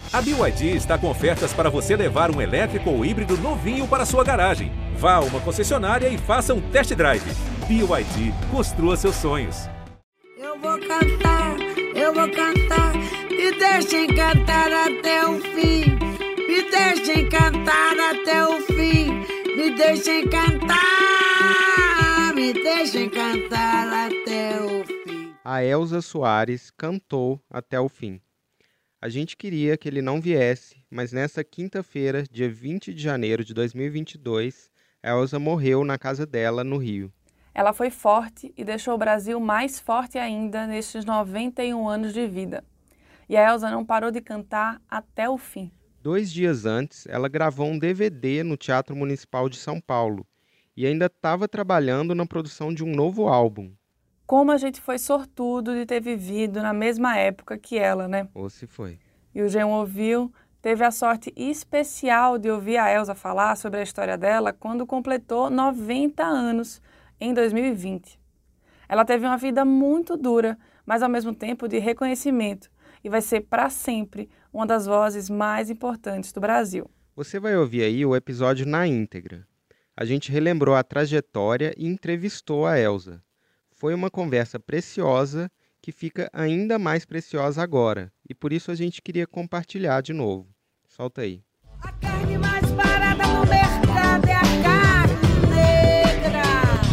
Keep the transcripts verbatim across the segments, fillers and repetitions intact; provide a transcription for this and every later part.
A B Y D está com ofertas para você levar um elétrico ou híbrido novinho para sua garagem. Vá a uma concessionária e faça um test drive. B Y D, construa seus sonhos. Eu vou cantar, eu vou cantar, me deixem cantar até o fim. Me deixem cantar até o fim. Me deixem cantar, me deixem cantar até o fim. A Elza Soares cantou até o fim. A gente queria que ele não viesse, mas nessa quinta-feira, dia vinte de janeiro de dois mil e vinte e dois, Elza morreu na casa dela, no Rio. Ela foi forte e deixou o Brasil mais forte ainda nestes noventa e um anos de vida. E a Elza não parou de cantar até o fim. Dois dias antes, ela gravou um D V D no Teatro Municipal de São Paulo e ainda estava trabalhando na produção de um novo álbum. Como a gente foi sortudo de ter vivido na mesma época que ela, né? Ou se foi. E o G um Ouviu teve a sorte especial de ouvir a Elza falar sobre a história dela quando completou noventa anos, em dois mil e vinte. Ela teve uma vida muito dura, mas ao mesmo tempo de reconhecimento, e vai ser para sempre uma das vozes mais importantes do Brasil. Você vai ouvir aí o episódio na íntegra. A gente relembrou a trajetória e entrevistou a Elza. Foi uma conversa preciosa que fica ainda mais preciosa agora, e por isso a gente queria compartilhar de novo. Solta aí. A carne mais barata no mercado é a carne negra.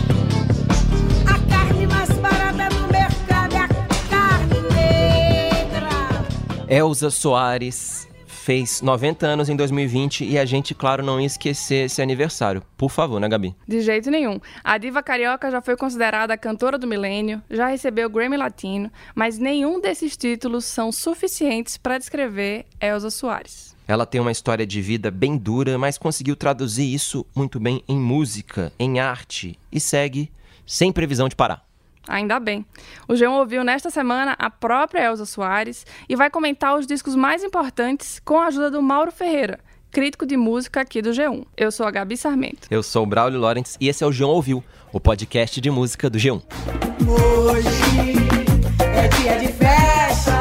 A carne mais barata no mercado é a carne negra. Elza Soares fez noventa anos em dois mil e vinte e a gente, claro, não ia esquecer esse aniversário. Por favor, né, Gabi? De jeito nenhum. A diva carioca já foi considerada a cantora do milênio, já recebeu o Grammy Latino, mas nenhum desses títulos são suficientes para descrever Elza Soares. Ela tem uma história de vida bem dura, mas conseguiu traduzir isso muito bem em música, em arte, e segue sem previsão de parar. Ainda bem. O G um ouviu nesta semana a própria Elza Soares e vai comentar os discos mais importantes com a ajuda do Mauro Ferreira, crítico de música aqui do G um. Eu sou a Gabi Sarmento. Eu sou o Braulio Lawrence e esse é o G um Ouviu, o podcast de música do G um. Hoje é dia de festa.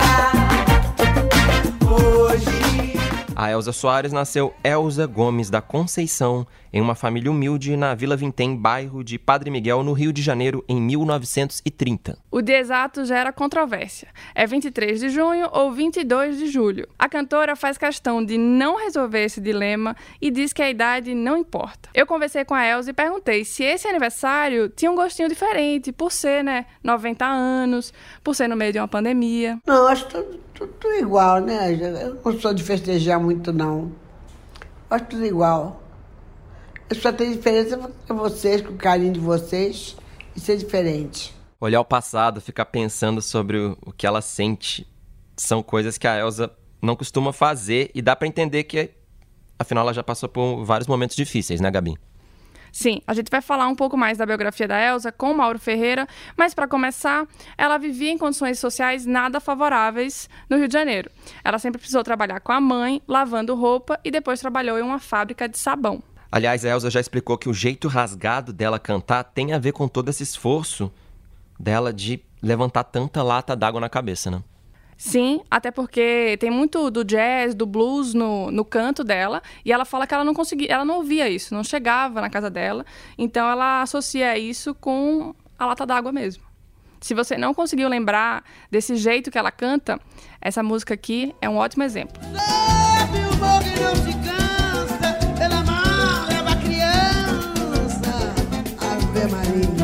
Hoje. A Elza Soares nasceu Elza Gomes da Conceição, em uma família humilde na Vila Vintém, bairro de Padre Miguel, no Rio de Janeiro, em mil novecentos e trinta. O dia exato gera controvérsia. É vinte e três de junho ou vinte e dois de julho. A cantora faz questão de não resolver esse dilema e diz que a idade não importa. Eu conversei com a Elza e perguntei se esse aniversário tinha um gostinho diferente, por ser, né, noventa anos, por ser no meio de uma pandemia. Não, acho tudo, tudo, tudo igual, né? Eu não sou de festejar muito, não. Acho tudo igual. Eu só tenho diferença com vocês, com o carinho de vocês, e ser diferente. Olhar o passado, ficar pensando sobre o, o que ela sente, são coisas que a Elza não costuma fazer e dá pra entender que, afinal, ela já passou por vários momentos difíceis, né, Gabi? Sim, a gente vai falar um pouco mais da biografia da Elza com o Mauro Ferreira, mas para começar, ela vivia em condições sociais nada favoráveis no Rio de Janeiro. Ela sempre precisou trabalhar com a mãe, lavando roupa, e depois trabalhou em uma fábrica de sabão. Aliás, a Elza já explicou que o jeito rasgado dela cantar tem a ver com todo esse esforço dela de levantar tanta lata d'água na cabeça, né? Sim, até porque tem muito do jazz, do blues no, no canto dela, e ela fala que ela não conseguia, ela não ouvia isso, não chegava na casa dela, então ela associa isso com a lata d'água mesmo. Se você não conseguiu lembrar desse jeito que ela canta, essa música aqui é um ótimo exemplo. Sabe o amor que não se cansa, pela mão leva a criança, Ave Maria.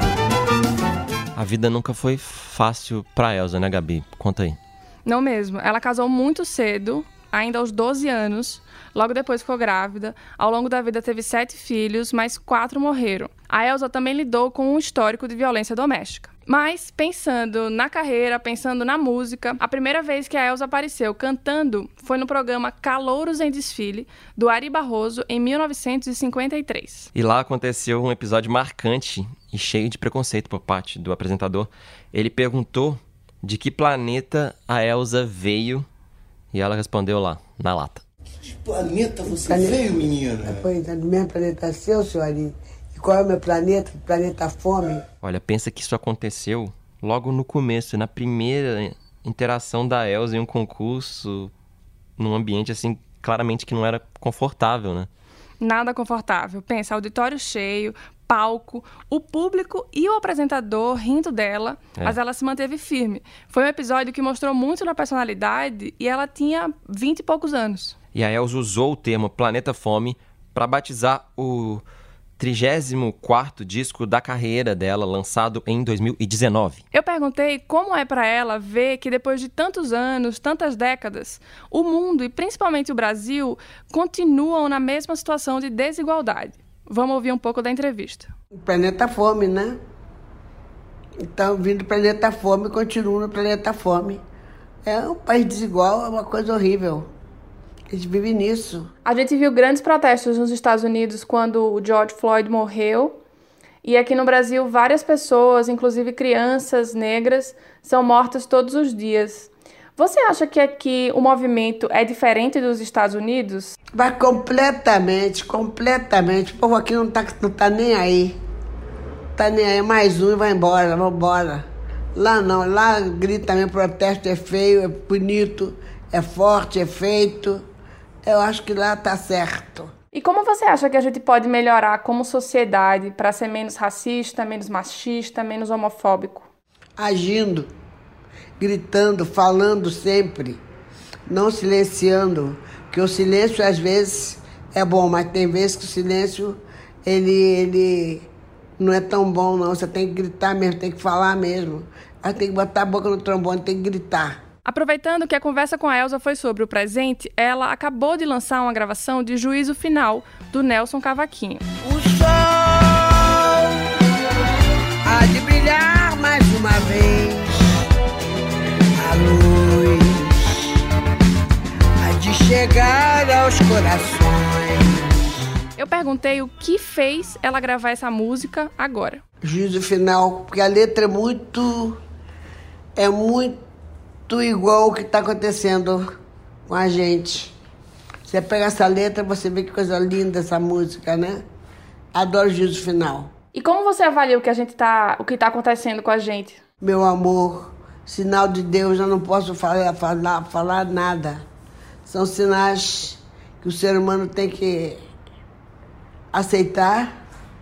A vida nunca foi fácil pra Elza, né, Gabi? Conta aí. Não mesmo. Ela casou muito cedo, ainda aos doze anos. Logo depois ficou grávida. Ao longo da vida teve sete filhos, mas quatro morreram. A Elza também lidou com um histórico de violência doméstica. Mas, pensando na carreira, pensando na música, a primeira vez que a Elza apareceu cantando foi no programa Calouros em Desfile, do Ari Barroso, em mil novecentos e cinquenta e três. E lá aconteceu um episódio marcante e cheio de preconceito por parte do apresentador. Ele perguntou de que planeta a Elza veio e ela respondeu lá, na lata. Que planeta você Planeta... veio, menina? Pois é, do mesmo planeta seu, senhor Ari. E qual é o meu planeta? Planeta Fome. Olha, pensa que isso aconteceu logo no começo, na primeira interação da Elza em um concurso num ambiente, assim, claramente que não era confortável, né? Nada confortável. Pensa, auditório cheio, palco, o público e o apresentador rindo dela, é. Mas ela se manteve firme. Foi um episódio que mostrou muito da personalidade e ela tinha vinte e poucos anos. E a Elza usou o termo Planeta Fome para batizar o trigésimo quarto disco da carreira dela, lançado em dois mil e dezenove. Eu perguntei como é para ela ver que depois de tantos anos, tantas décadas, o mundo e principalmente o Brasil continuam na mesma situação de desigualdade. Vamos ouvir um pouco da entrevista. O planeta fome, né? Então, vindo do planeta fome, continuo no planeta fome. É um país desigual, é uma coisa horrível. A gente vive nisso. A gente viu grandes protestos nos Estados Unidos quando o George Floyd morreu. E aqui no Brasil, várias pessoas, inclusive crianças negras, são mortas todos os dias. Você acha que aqui o movimento é diferente dos Estados Unidos? Vai completamente, completamente. O povo aqui não tá, não tá nem aí. Tá nem aí, mais um e vai embora, vamos embora. Lá não, lá grita mesmo, protesto é feio, é bonito, é forte, é feito. Eu acho que lá tá certo. E como você acha que a gente pode melhorar como sociedade para ser menos racista, menos machista, menos homofóbico? Agindo, gritando, falando sempre, não silenciando. Porque o silêncio às vezes é bom, mas tem vezes que o silêncio ele, ele não é tão bom não. Você tem que gritar mesmo, tem que falar mesmo. Aí tem que botar a boca no trombone, tem que gritar. Aproveitando que a conversa com a Elza foi sobre o presente, ela acabou de lançar uma gravação de Juízo Final, do Nelson Cavaquinho. O sol há de brilhar mais uma vez, a luz há de chegar aos corações. Eu perguntei o que fez ela gravar essa música agora. Juízo Final, porque a letra é muito... é muito igual o que está acontecendo com a gente. Você pega essa letra, você vê que coisa linda essa música, né? Adoro Juízo Final. E como você avalia o que a gente tá, o que está acontecendo com a gente? Meu amor, sinal de Deus, eu não posso falar, falar, falar nada. São sinais que o ser humano tem que aceitar,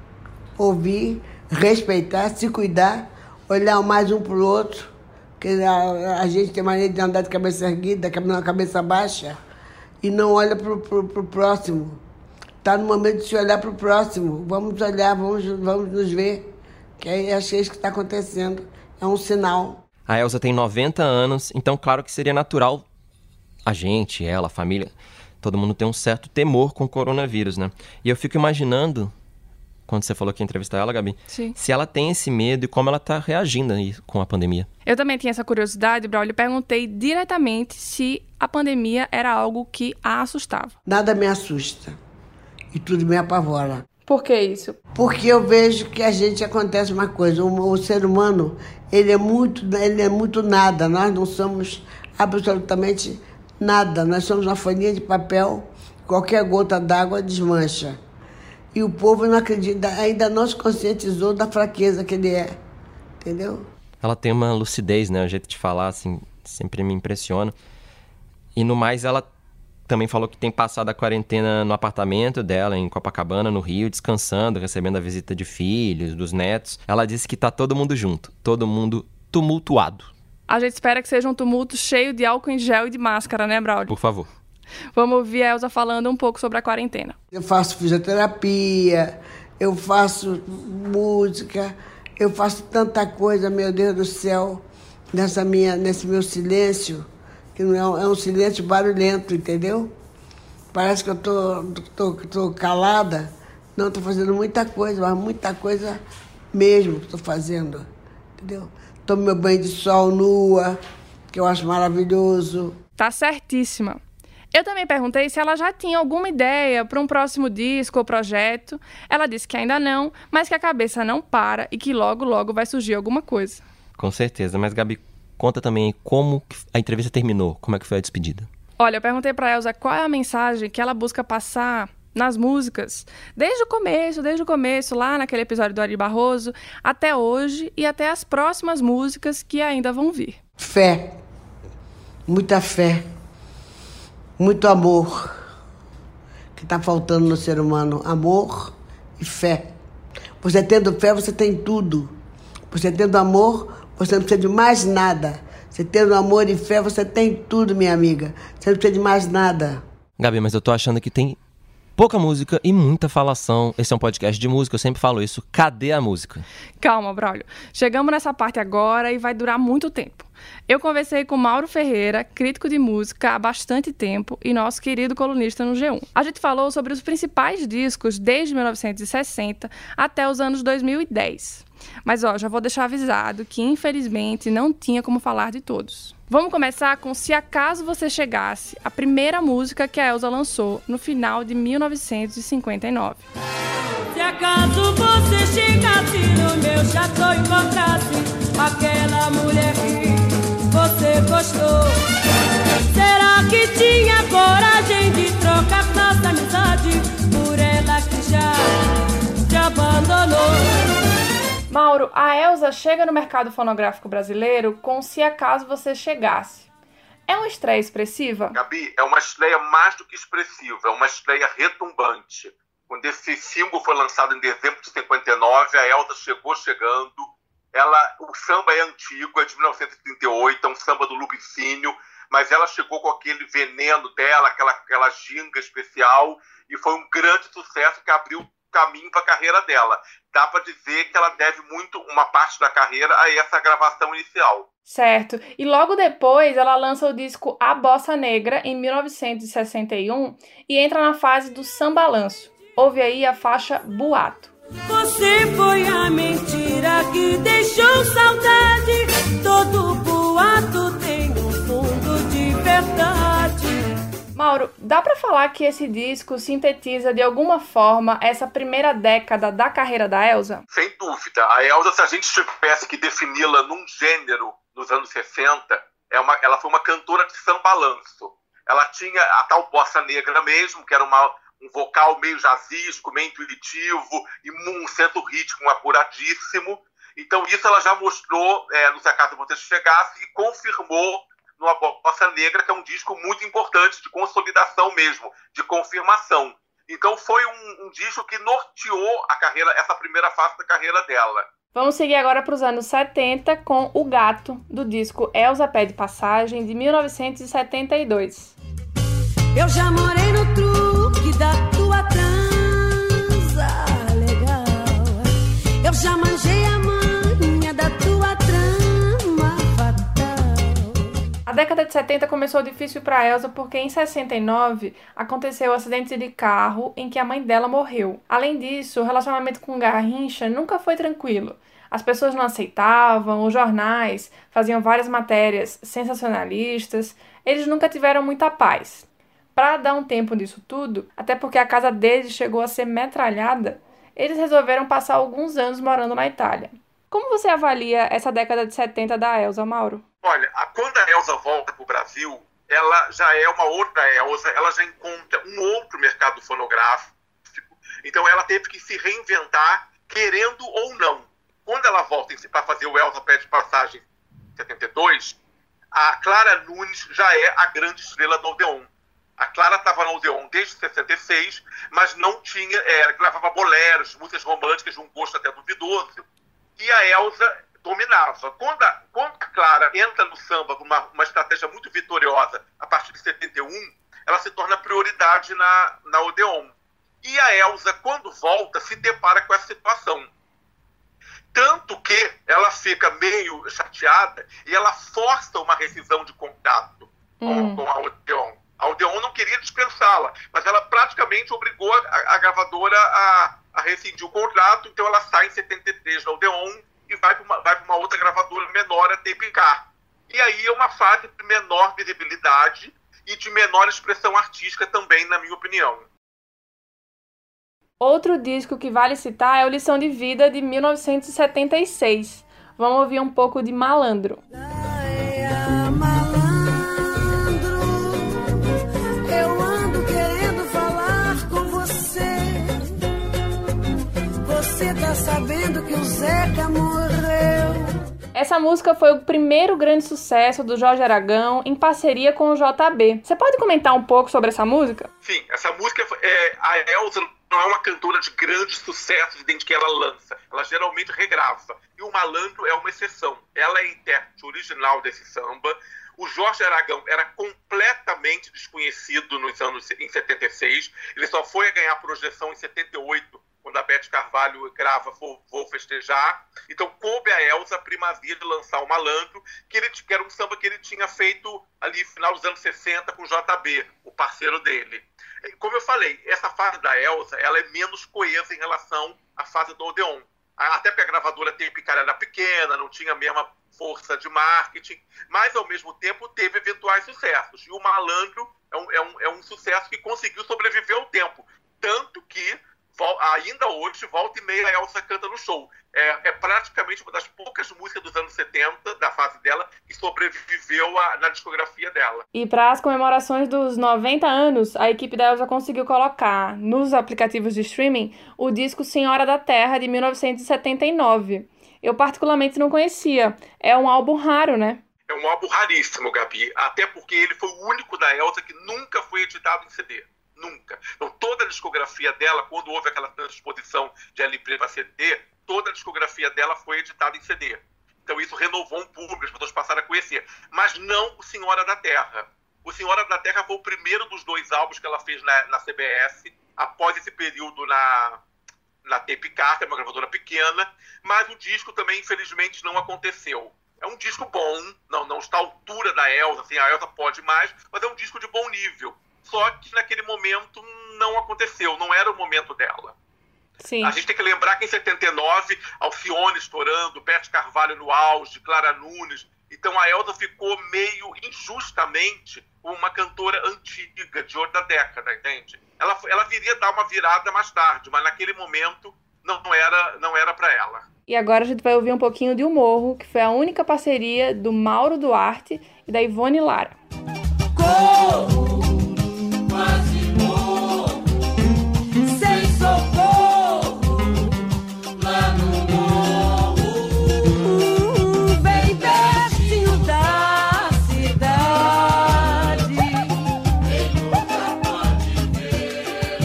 ouvir, respeitar, se cuidar, olhar mais um para o outro. Porque a, a gente tem maneira de andar de cabeça erguida, de cabeça baixa, e não olha para o próximo. Está no momento de se olhar para o próximo. Vamos olhar, vamos, vamos nos ver. Que é acho que é isso que está acontecendo. É um sinal. A Elza tem noventa anos, então claro que seria natural a gente, ela, a família, todo mundo tem um certo temor com o coronavírus, né? E eu fico imaginando, quando você falou que ia entrevistar ela, Gabi, Sim. se ela tem esse medo e como ela tá reagindo aí com a pandemia. Eu também tinha essa curiosidade, Braulio, e perguntei diretamente se a pandemia era algo que a assustava. Nada me assusta e tudo me apavora. Por que isso? Porque eu vejo que a gente acontece uma coisa, o, o ser humano, ele é muito, ele é muito nada, nós não somos absolutamente nada, nós somos uma folhinha de papel, qualquer gota d'água desmancha. E o povo não acredita, ainda não se conscientizou da fraqueza que ele é, entendeu? Ela tem uma lucidez, né? O jeito de falar, assim, sempre me impressiona. E no mais, ela também falou que tem passado a quarentena no apartamento dela, em Copacabana, no Rio, descansando, recebendo a visita de filhos, dos netos. Ela disse que tá todo mundo junto, todo mundo tumultuado. A gente espera que seja um tumulto cheio de álcool em gel e de máscara, né, Braulio? Por favor. Vamos ouvir a Elza falando um pouco sobre a quarentena. Eu faço fisioterapia, eu faço música, eu faço tanta coisa, meu Deus do céu, nessa minha, nesse meu silêncio, que não é um, é um silêncio barulhento, entendeu? Parece que eu tô, tô, tô calada. Não, estou fazendo muita coisa, mas muita coisa mesmo que estou fazendo, entendeu? Tomo meu banho de sol nua, que eu acho maravilhoso. Tá certíssima. Eu também perguntei se ela já tinha alguma ideia para um próximo disco ou projeto. Ela disse que ainda não, mas que a cabeça não para e que logo, logo vai surgir alguma coisa. Com certeza. Mas, Gabi, conta também como a entrevista terminou. Como é que foi a despedida? Olha, eu perguntei para a Elza qual é a mensagem que ela busca passar nas músicas. Desde o começo, desde o começo, lá naquele episódio do Ari Barroso, até hoje e até as próximas músicas que ainda vão vir. Fé. Muita fé. Muito amor. Que está faltando no ser humano. Amor e fé. Você tendo fé, você tem tudo. Você tendo amor, você não precisa de mais nada. Você tendo amor e fé, você tem tudo, minha amiga. Você não precisa de mais nada. Gabi, mas eu tô achando que tem pouca música e muita falação. Esse é um podcast de música, eu sempre falo isso. Cadê a música? Calma, Braulio. Chegamos nessa parte agora e vai durar muito tempo. Eu conversei com Mauro Ferreira, crítico de música há bastante tempo e nosso querido colunista no G um. A gente falou sobre os principais discos desde mil novecentos e sessenta até os anos dois mil e dez. Mas, ó, já vou deixar avisado que, infelizmente, não tinha como falar de todos. Vamos começar com Se Acaso Você Chegasse, a primeira música que a Elza lançou no final de mil novecentos e cinquenta e nove. Se acaso você chegasse no meu chateau e encontrasse aquela mulher que você gostou, será que tinha coragem de trocar nossa amizade por ela que já te abandonou? Mauro, a Elza chega no mercado fonográfico brasileiro com Se Acaso Você Chegasse. É uma estreia expressiva? Gabi, é uma estreia mais do que expressiva, é uma estreia retumbante. Quando esse single foi lançado em dezembro de cinquenta e nove, a Elza chegou chegando. Ela, o samba é antigo, é de mil novecentos e trinta e oito, é um samba do Lubicínio, mas ela chegou com aquele veneno dela, aquela, aquela ginga especial, e foi um grande sucesso que abriu caminho para a carreira dela. Dá para dizer que ela deve muito, uma parte da carreira, a essa gravação inicial. Certo. E logo depois ela lança o disco A Bossa Negra, em mil novecentos e sessenta e um, e entra na fase do sambalanço. Ouve aí a faixa Boato. Você foi a mentira que deixou saudade. Todo boato tem um fundo de verdade. Mauro, dá pra falar que esse disco sintetiza de alguma forma essa primeira década da carreira da Elza? Sem dúvida. A Elza, se a gente tivesse que defini-la num gênero nos anos sessenta, é uma, ela foi uma cantora de sambalanço. Ela tinha a tal bossa negra mesmo, que era uma, um vocal meio jazzístico, meio intuitivo, e um centro rítmico apuradíssimo. Então isso ela já mostrou é, no Se Acaso Você Chegasse e confirmou no A Bossa Negra, que é um disco muito importante de consolidação mesmo, de confirmação. Então foi um, um disco que norteou a carreira, essa primeira fase da carreira dela. Vamos seguir agora para os anos setenta com O Gato, do disco Elza Pede Passagem, de mil novecentos e setenta e dois. Eu já morei no truque da tua transa legal. Eu já manjei a manha da tua trama fatal. A década de setenta começou difícil para Elza porque em sessenta e nove aconteceu um acidente de carro em que a mãe dela morreu. Além disso, o relacionamento com Garrincha nunca foi tranquilo. As pessoas não aceitavam, os jornais faziam várias matérias sensacionalistas, eles nunca tiveram muita paz. Para dar um tempo disso tudo, até porque a casa deles chegou a ser metralhada, eles resolveram passar alguns anos morando na Itália. Como você avalia essa década de setenta da Elza, Mauro? Olha, quando a Elza volta para o Brasil, ela já é uma outra Elza, ela já encontra um outro mercado fonográfico, então ela teve que se reinventar, querendo ou não. Quando ela volta para fazer o Elza Pede Passagem em setenta e dois, a Clara Nunes já é a grande estrela do Odeon. A Clara estava no Odeon desde sessenta e seis, mas não tinha, é, gravava boleros, músicas românticas de um gosto até duvidoso, e a Elza dominava. Quando a, quando a Clara entra no samba com uma, uma estratégia muito vitoriosa a partir de setenta e um, ela se torna prioridade na, na Odeon. E a Elza, quando volta, se depara com essa situação. Tanto que ela fica meio chateada e ela força uma rescisão de contrato hum. com, com a Odeon. A Odeon não queria dispensá-la, mas ela praticamente obrigou a, a gravadora a, a rescindir o contrato, então ela sai em setenta e três da Odeon e vai para uma, vai para uma outra gravadora menor, a Tepicar. E aí é uma fase de menor visibilidade e de menor expressão artística também, na minha opinião. Outro disco que vale citar é o Lição de Vida, de mil novecentos e setenta e seis. Vamos ouvir um pouco de Malandro. Ai, ah, malandro, eu ando querendo falar com você. Você tá sabendo que o Zeca morreu. Essa Essa música foi o primeiro grande sucesso do Jorge Aragão em parceria com o J B. Você pode comentar um pouco sobre essa música? Sim, essa música, é, a Elza não é uma cantora de grandes sucessos desde que ela lança. Ela geralmente regrava. E o Malandro é uma exceção. Ela é a intérprete original desse samba. O Jorge Aragão era completamente desconhecido nos anos em setenta e seis. Ele só foi a ganhar projeção em setenta e oito, quando a Beth Carvalho grava Vou, Vou Festejar. Então coube a Elza a primazia de lançar o Malandro, que, ele, que era um samba que ele tinha feito ali no final dos anos sessenta com o J B, o parceiro dele. Como eu falei, essa fase da Elza ela é menos coesa em relação à fase do Odeon. Até porque a gravadora Tepicária era pequena, não tinha a mesma força de marketing, mas ao mesmo tempo teve eventuais sucessos. E o Malandro é um, é um, é um sucesso que conseguiu sobreviver ao tempo. Tanto que ainda hoje, volta e meia, a Elza canta no show. É, é praticamente uma das poucas músicas dos anos setenta, da fase dela, que sobreviveu a, na discografia dela. E para as comemorações dos noventa anos, a equipe da Elza conseguiu colocar nos aplicativos de streaming o disco Senhora da Terra, de mil novecentos e setenta e nove. Eu particularmente não conhecia. É um álbum raro, né? É um álbum raríssimo, Gabi. Até porque ele foi o único da Elza que nunca foi editado em C D. Nunca. Então, toda a discografia dela, quando houve aquela transposição de L P para C D, toda a discografia dela foi editada em C D. Então, isso renovou um público, as pessoas passaram a conhecer. Mas não o Senhora da Terra. O Senhora da Terra foi o primeiro dos dois álbuns que ela fez na, na C B S, após esse período na, na Tepicária, que é uma gravadora pequena, mas o disco também, infelizmente, não aconteceu. É um disco bom, não, não está à altura da Elza, assim, a Elza pode mais, mas é um disco de bom nível. Só que naquele momento não aconteceu, não era o momento dela. Sim. A gente tem que lembrar que em setenta e nove, Alcione estourando, Beth Carvalho no auge, Clara Nunes. Então a Elza ficou meio injustamente uma cantora antiga, de outra década, entende? Ela, ela viria dar uma virada mais tarde, mas naquele momento não era, não era para ela. E agora a gente vai ouvir um pouquinho de O Morro, que foi a única parceria do Mauro Duarte e da Ivone Lara. Corro! Quase morro, sem socorro, lá no morro, uh, bem pertinho da cidade. Quem nunca pode ver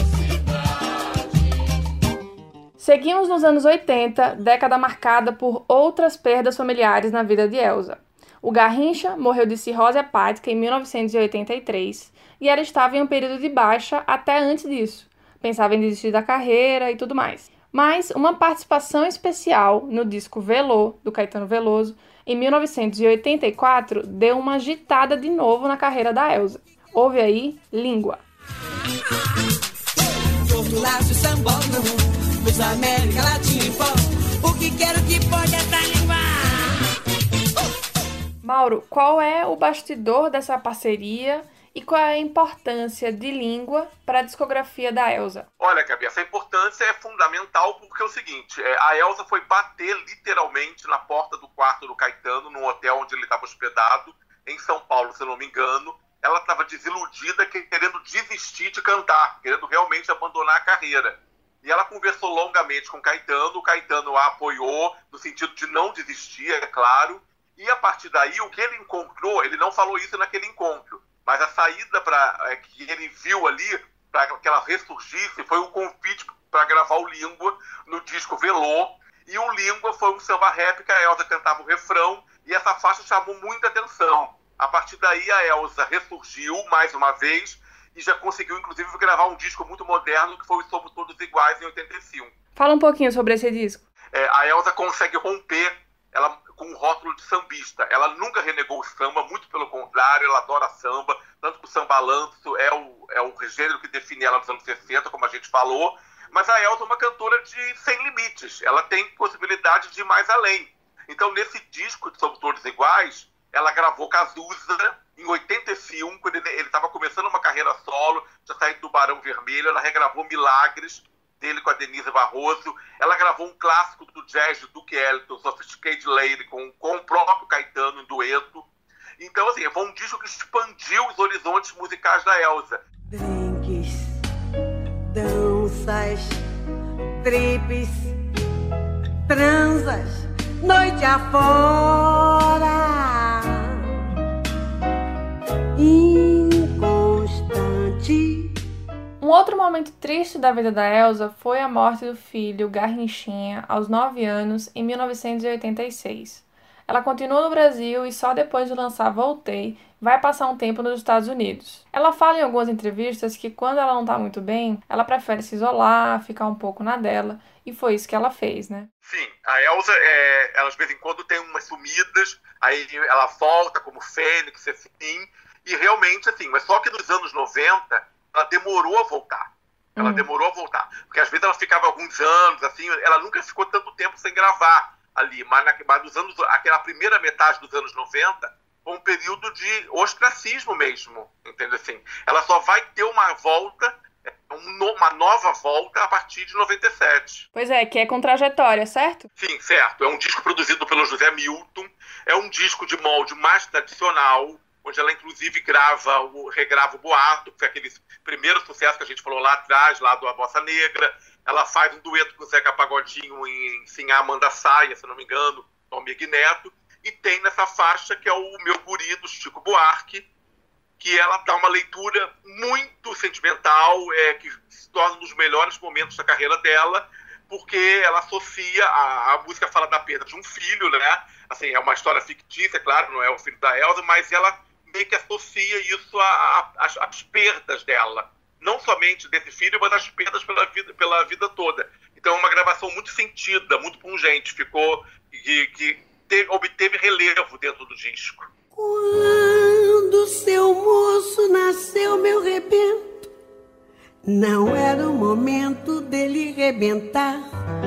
cidade. Seguimos nos anos oitenta, década marcada por outras perdas familiares na vida de Elza. O Garrincha morreu de cirrose hepática em mil novecentos e oitenta e três e ela estava em um período de baixa até antes disso. Pensava em desistir da carreira e tudo mais. Mas uma participação especial no disco Velô, do Caetano Veloso, em mil novecentos e oitenta e quatro, deu uma agitada de novo na carreira da Elza. Ouve aí, Língua. Portulácio, sambolo, Luz América Latina e pó, o que quero que pode essa língua. Mauro, qual é o bastidor dessa parceria e qual é a importância de Língua para a discografia da Elza? Olha, Gabi, essa importância é fundamental porque é o seguinte, a Elza foi bater literalmente na porta do quarto do Caetano, num hotel onde ele estava hospedado, em São Paulo, se eu não me engano. Ela estava desiludida, querendo desistir de cantar, querendo realmente abandonar a carreira. E ela conversou longamente com o Caetano, o Caetano a apoiou, no sentido de não desistir, é claro. E a partir daí, o que ele encontrou, ele não falou isso naquele encontro, mas a saída pra, é, que ele viu ali, para que ela ressurgisse, foi um convite para gravar o Língua no disco Velô. E o Língua foi um samba rap que a Elza cantava o refrão, e essa faixa chamou muita atenção. A partir daí, a Elza ressurgiu mais uma vez, e já conseguiu, inclusive, gravar um disco muito moderno, que foi o Somos Todos Iguais, em oitenta e cinco. Fala um pouquinho sobre esse disco. É, a Elza consegue romper ela, com o rótulo de sambista. Ela nunca renegou o samba, muito pelo contrário, ela adora samba, tanto que o sambalanço é o, é o gênero que define ela nos anos sessenta, como a gente falou, mas a Elza é uma cantora de sem limites, ela tem possibilidade de ir mais além. Então, nesse disco de Somos Todos Iguais, ela gravou Cazuza em oitenta e cinco, ele estava começando uma carreira solo, já saiu do Barão Vermelho, ela regravou Milagres, dele com a Denise Barroso, ela gravou um clássico do jazz do Duke Ellington, Sophisticated Lady, com, com o próprio Caetano em dueto. Então, assim, foi um disco que expandiu os horizontes musicais da Elza. Drinks, danças, tripes, transas, noite afora, inconstante. Um outro momento triste da vida da Elza foi a morte do filho, Garrinchinha, aos nove anos, em mil novecentos e oitenta e seis. Ela continua no Brasil e só depois de lançar Voltei, vai passar um tempo nos Estados Unidos. Ela fala em algumas entrevistas que quando ela não tá muito bem, ela prefere se isolar, ficar um pouco na dela, e foi isso que ela fez, né? Sim, a Elza, é, ela de vez em quando tem umas sumidas, aí ela volta como fênix, assim, e realmente, assim, mas só que nos anos noventa, ela demorou a voltar. Ela hum. demorou a voltar. Porque às vezes ela ficava alguns anos, assim, ela nunca ficou tanto tempo sem gravar ali, mas, na, mas nos anos, aquela primeira metade dos anos noventa, foi um período de ostracismo mesmo, entendeu? Assim, ela só vai ter uma volta, uma nova volta a partir de noventa e sete. Pois é, que é com trajetória, certo? Sim, certo. É um disco produzido pelo José Milton, é um disco de molde mais tradicional, onde ela inclusive grava, o, regrava o Boato, que foi aquele primeiro sucesso que a gente falou lá atrás, lá do A Bossa Negra. Ela faz um dueto com o Zeca Pagodinho em Sim, a Amanda Saia, se não me engano, Tom Miguel Neto. E tem nessa faixa que é o Meu Guri, do Chico Buarque, que ela dá uma leitura muito sentimental, é, que se torna um dos melhores momentos da carreira dela, porque ela associa, a, a música fala da perda de um filho, né? Assim, é uma história fictícia, claro, não é o filho da Elza, mas ela meio que associa isso às perdas dela. Não somente desse filho, mas as perdas pela vida, pela vida toda. Então é uma gravação muito sentida, muito pungente, ficou, que, que teve, obteve relevo dentro do disco. Quando seu moço nasceu, meu rebento, não era o momento dele rebentar.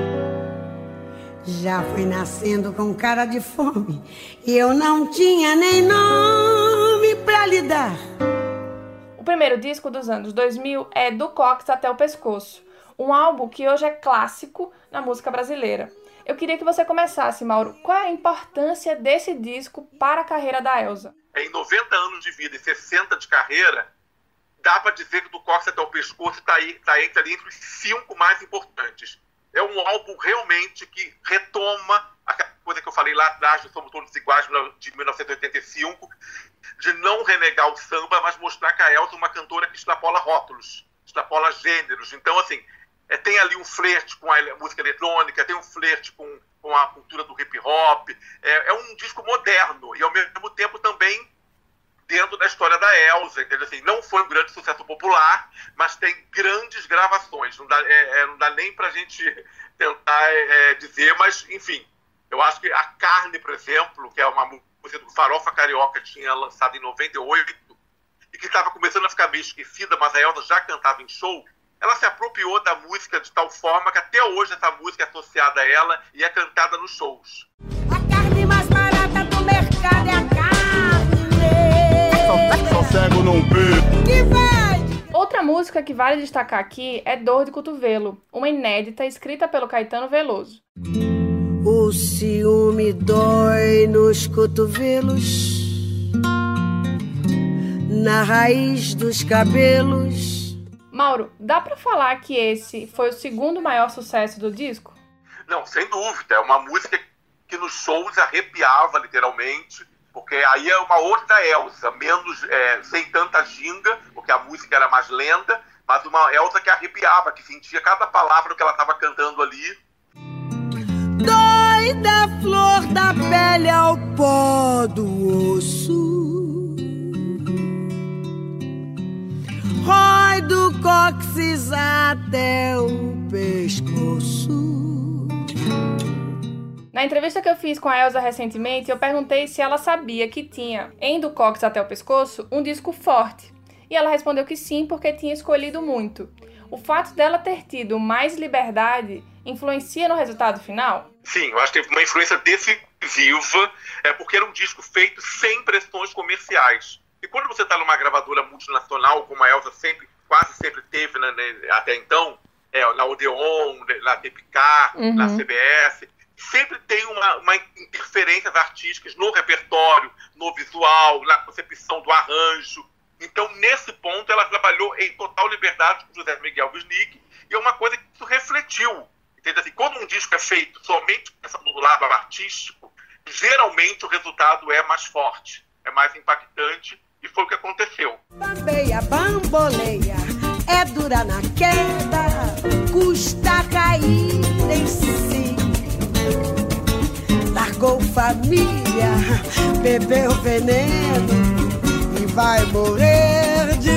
Já foi nascendo com cara de fome e eu não tinha nem nome pra lhe dar. O primeiro disco dos anos dois mil é Do Cox Até o Pescoço, um álbum que hoje é clássico na música brasileira. Eu queria que você começasse, Mauro. Qual é a importância desse disco para a carreira da Elza? Em noventa anos de vida e sessenta de carreira, dá para dizer que Do Cox Até o Pescoço está tá entre, ali, entre os cinco mais importantes. É um álbum realmente que retoma aquela coisa que eu falei lá atrás, do Somos Todos Iguais, de mil novecentos e oitenta e cinco, de não renegar o samba, mas mostrar que a Elza é uma cantora que extrapola rótulos, extrapola gêneros. Então, assim, é, tem ali um flerte com a música eletrônica, tem um flerte com, com a cultura do hip-hop. É, é um disco moderno e, ao mesmo tempo, também dentro da história da Elza, entendeu? Assim, não foi um grande sucesso popular, mas tem grandes gravações. Não dá, é, é, não dá nem pra gente tentar é, dizer, mas, enfim, eu acho que A Carne, por exemplo, que é uma música do Farofa Carioca, que tinha lançado em noventa e oito, e que estava começando a ficar meio esquecida, mas a Elza já cantava em show, ela se apropriou da música de tal forma que até hoje essa música é associada a ela e é cantada nos shows. A carne mais barata do mercado é a carne. Só cego não vê. Que vai! Outra música que vale destacar aqui é Dor de Cotovelo, uma inédita escrita pelo Caetano Veloso. O ciúme dói nos cotovelos, na raiz dos cabelos. Mauro, dá pra falar que esse foi o segundo maior sucesso do disco? Não, sem dúvida. É uma música que nos shows arrepiava, literalmente, porque aí é uma outra Elza, menos, é, sem tanta ginga, porque a música era mais lenta, mas uma Elza que arrepiava, que sentia cada palavra que ela estava cantando ali. Dói da flor da pele ao pó do osso, rói do cóccix até o pescoço. Na entrevista que eu fiz com a Elza recentemente, eu perguntei se ela sabia que tinha, em Do Cox Até o Pescoço, um disco forte. E ela respondeu que sim, porque tinha escolhido muito. O fato dela ter tido mais liberdade influencia no resultado final? Sim, eu acho que teve uma influência decisiva, é porque era um disco feito sem pressões comerciais. E quando você está numa gravadora multinacional, como a Elza sempre, quase sempre teve, né, até então, é, na Odeon, na Tepicar, uhum. na C B S, sempre tem uma, uma interferências artísticas no repertório, no visual, na concepção do arranjo. Então, nesse ponto, ela trabalhou em total liberdade com José Miguel Wisnik, e é uma coisa que isso refletiu. Entende? Assim, quando um disco é feito somente pensando no lado artístico, geralmente o resultado é mais forte, é mais impactante, e foi o que aconteceu. Bambeia, bamboleia, é dura na queda, custa cair em si. Largou família, bebeu veneno e vai morrer de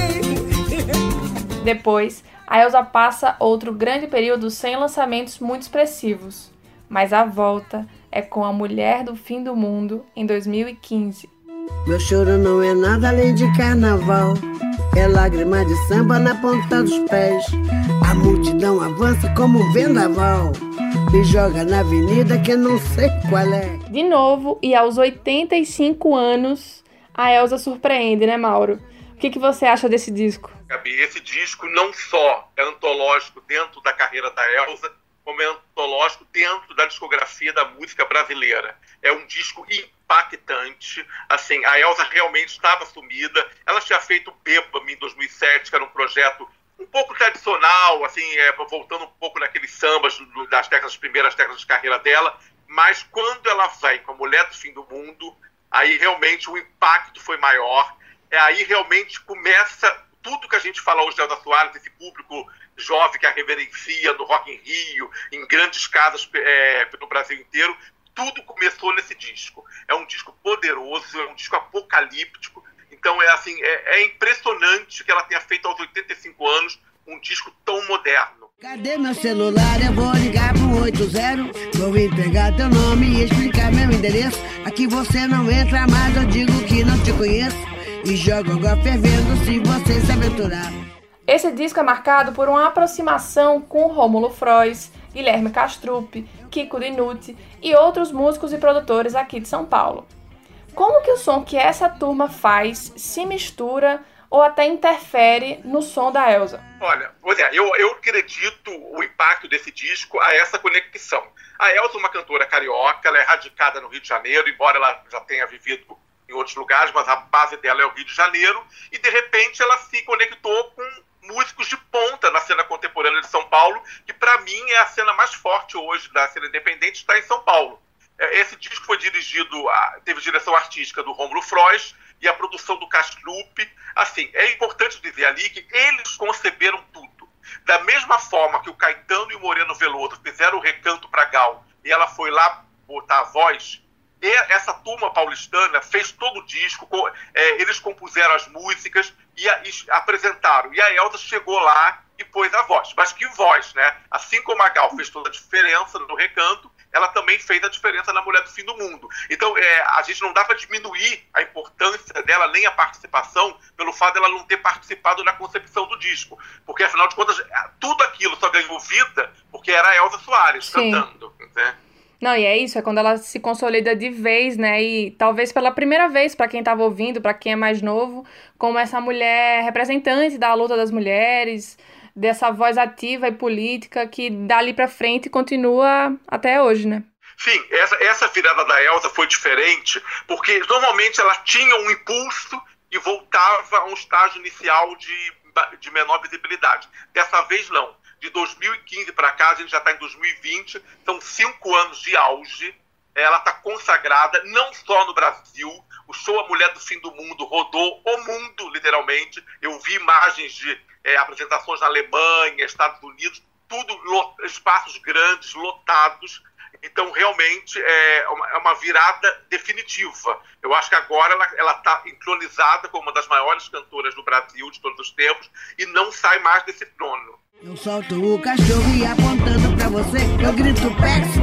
rir. Depois, a Elza passa outro grande período sem lançamentos muito expressivos, mas a volta é com A Mulher do Fim do Mundo, em dois mil e quinze. Meu choro não é nada além de carnaval, é lágrima de samba na ponta dos pés. A multidão avança como um vendaval, me joga na avenida que eu não sei qual é. De novo, e aos oitenta e cinco anos, a Elza surpreende, né, Mauro? O que, que você acha desse disco? Gabi, esse disco não só é antológico dentro da carreira da Elza, como é antológico dentro da discografia da música brasileira. É um disco impactante. Assim, a Elza realmente estava sumida. Ela tinha feito Bêbame em dois mil e sete, que era um projeto um pouco tradicional, assim, é, voltando um pouco naqueles sambas das, décadas, das primeiras décadas de carreira dela. Mas quando ela vem com A Mulher do Fim do Mundo, aí realmente o impacto foi maior. É, aí realmente começa tudo que a gente fala hoje de Elza Soares, esse público jovem que a reverencia no Rock in Rio, em grandes casas é, pelo Brasil inteiro, tudo começou nesse disco. É um disco poderoso, é um disco apocalíptico. Então é assim, é, é impressionante que ela tenha feito aos oitenta e cinco anos um disco tão moderno. Cadê meu celular? Eu vou ligar pro oito zero, vou pegar teu nome e explicar meu endereço. Aqui você não entra, mas eu digo que não te conheço e jogo água fervendo se você se aventurar. Esse disco é marcado por uma aproximação com Rômulo Frois, Guilherme Castrup, Kiko Dinucci e outros músicos e produtores aqui de São Paulo. Como que o som que essa turma faz se mistura ou até interfere no som da Elza? Olha, eu, eu acredito o impacto desse disco a essa conexão. A Elza é uma cantora carioca, ela é radicada no Rio de Janeiro, embora ela já tenha vivido em outros lugares, mas a base dela é o Rio de Janeiro, e de repente ela se conectou com músicos de ponta na cena contemporânea de São Paulo, que para mim é a cena mais forte hoje da cena independente, está em São Paulo. Esse disco foi dirigido, teve direção artística do Rômulo Frois e a produção do Castrup. Assim, é importante dizer ali que eles conceberam tudo. Da mesma forma que o Caetano e o Moreno Veloso fizeram o Recanto pra Gal e ela foi lá botar a voz, e essa turma paulistana fez todo o disco, é, eles compuseram as músicas e, a, e apresentaram. E a Elza chegou lá e pôs a voz. Mas que voz, né? Assim como a Gal fez toda a diferença no Recanto, ela também fez a diferença na Mulher do Fim do Mundo. Então, é, a gente não dá para diminuir a importância dela, nem a participação, pelo fato dela não ter participado na concepção do disco. Porque, afinal de contas, tudo aquilo só ganhou vida porque era a Elza Soares Sim. cantando, né? Não, e é isso, é quando ela se consolida de vez, né, e talvez pela primeira vez, para quem estava ouvindo, para quem é mais novo, como essa mulher representante da luta das mulheres, dessa voz ativa e política que dali para frente continua até hoje, né? Sim, essa, essa virada da Elza foi diferente, porque normalmente ela tinha um impulso e voltava a um estágio inicial de, de menor visibilidade. Dessa vez, não. De dois mil e quinze para cá, a gente já está em dois mil e vinte, são cinco anos de auge. Ela está consagrada não só no Brasil. O show A Mulher do Fim do Mundo rodou o mundo, literalmente. Eu vi imagens de é, apresentações na Alemanha, Estados Unidos, tudo, espaços grandes, lotados. Então, realmente, é uma, é uma virada definitiva. Eu acho que agora ela está entronizada como uma das maiores cantoras do Brasil de todos os tempos e não sai mais desse trono. Eu solto o cachorro e apontando pra você, eu grito Pex.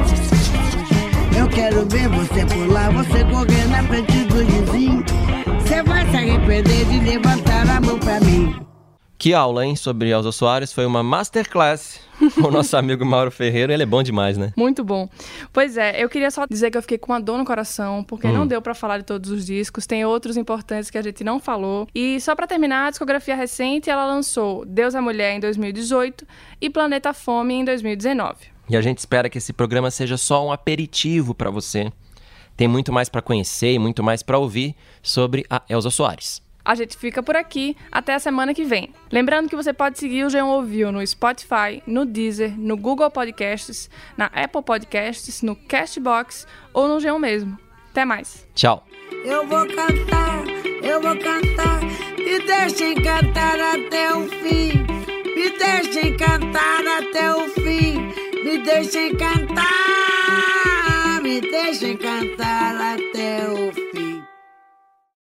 Eu quero ver você pular, você correr na frente do vizinho. Você vai se arrepender de levantar a mão pra mim. Que aula, hein, sobre Elza Soares. Foi uma masterclass com o nosso amigo Mauro Ferreira. Ele é bom demais, né? Muito bom. Pois é, eu queria só dizer que eu fiquei com uma dor no coração, porque hum. não deu pra falar de todos os discos. Tem outros importantes que a gente não falou. E só pra terminar, a discografia recente, ela lançou Deus é Mulher em dois mil e dezoito e Planeta Fome em dois mil e dezenove. E a gente espera que esse programa seja só um aperitivo pra você. Tem muito mais pra conhecer e muito mais pra ouvir sobre a Elza Soares. A gente fica por aqui, até a semana que vem. Lembrando que você pode seguir o G um Ouviu no Spotify, no Deezer, no Google Podcasts, na Apple Podcasts, no Castbox ou no G um mesmo. Até mais. Tchau. Eu vou cantar, eu vou cantar, me deixem cantar até o fim. Me deixem cantar até o fim. Me deixem cantar, me deixem cantar até